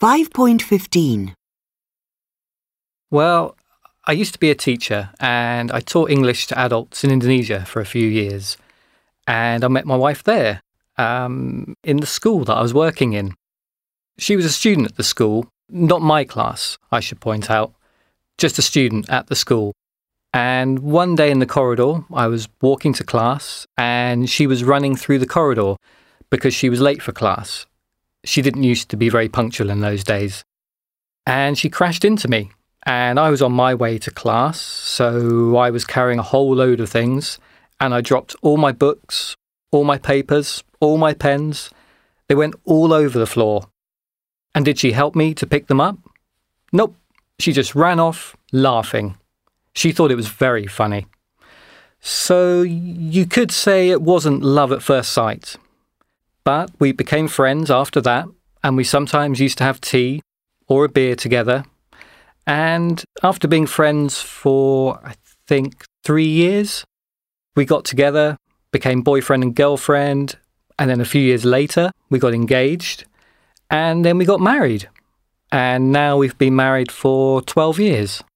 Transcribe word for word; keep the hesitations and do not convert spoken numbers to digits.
five point fifteen. Well, I used to be a teacher and I taught English to adults in Indonesia for a few years. And I met my wife there, um, in the school that I was working in. She was a student at the school, not my class, I should point out, just a student at the school. And one day in the corridor, I was walking to class and she was running through the corridor because she was late for class. She didn't used to be very punctual in those days. And she crashed into me. And I was on my way to class, so I was carrying a whole load of things, and I dropped all my books, all my papers, all my pens. They went all over the floor. And did she help me to pick them up? Nope. She just ran off, laughing. She thought it was very funny. So you could say it wasn't love at first sight. But we became friends after that, and we sometimes used to have tea or a beer together. And after being friends for, I think, three years, we got together, became boyfriend and girlfriend, and then a few years later, we got engaged, and then we got married. And now we've been married for twelve years.